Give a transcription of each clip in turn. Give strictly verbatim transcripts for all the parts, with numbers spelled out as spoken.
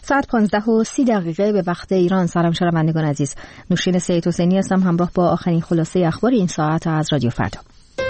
ساعت پانزده و سی دقیقه به وقت ایران. سلام شنوندگان عزیز، نوشین سید حسینی هستم همراه با آخرین خلاصه اخبار این ساعت از رادیو فردا.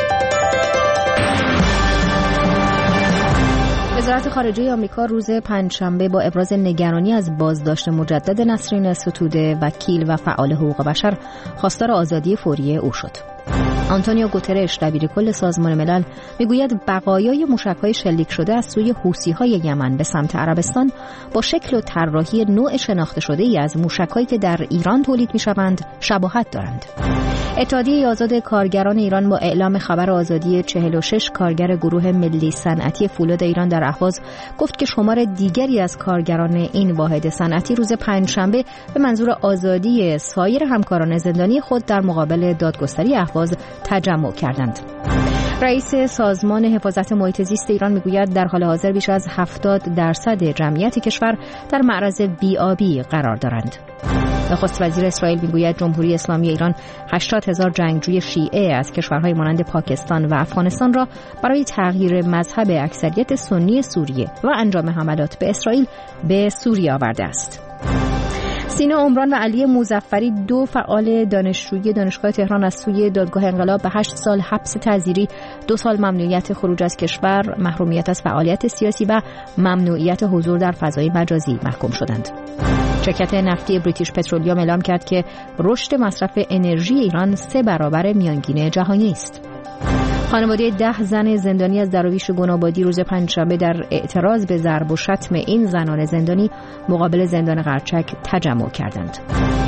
وزارت خارجه آمریکا روز پنجشنبه با ابراز نگرانی از بازداشت مجدد نسرین ستوده، وکیل و فعال حقوق بشر، خواستار آزادی فوری او شد. آنتونیو گوترش دبیرکل سازمان ملل میگوید بقایای موشک‌های شلیک شده از سوی حوثی‌های یمن به سمت عربستان با شکل و طراحی نوع شناخته شده‌ای از موشک‌هایی که در ایران تولید می‌شوند شباهت دارند. اتحادیه آزاد کارگران ایران با اعلام خبر آزادی چهل و شش کارگر گروه ملی صنعتی فولاد ایران در اهواز گفت که شمار دیگری از کارگران این واحد صنعتی روز پنجشنبه به منظور آزادی سایر همکاران زندانی خود در مقابل دادگستری اهواز تجمع کردند. رئیس سازمان حفاظت محیط زیست ایران میگوید در حال حاضر بیش از هفتاد درصد جمعیت کشور در معرض بی‌آبی قرار دارند. نخست وزیر اسرائیل میگوید جمهوری اسلامی ایران هشتاد هزار جنگجوی شیعه از کشورهای مانند پاکستان و افغانستان را برای تغییر مذهب اکثریت سنی سوریه و انجام حملات به اسرائیل به سوریه آورده است. سینا عمران و علی مظفری، دو فعال دانشجوی دانشگاه تهران، از سوی دادگاه انقلاب به هشت سال حبس تعزیری، دو سال ممنوعیت خروج از کشور، محرومیت از فعالیت سیاسی و ممنوعیت حضور در فضای مجازی محکوم شدند. شرکت نفتی بریتیش پترولیوم اعلام کرد که رشد مصرف انرژی ایران سه برابر میانگین جهانی است. خانواده ده زن زندانی از دراویش گنابادی روز پنجشنبه در اعتراض به ضرب و شتم این زنان زندانی مقابل زندان قرچک تجمع کردند.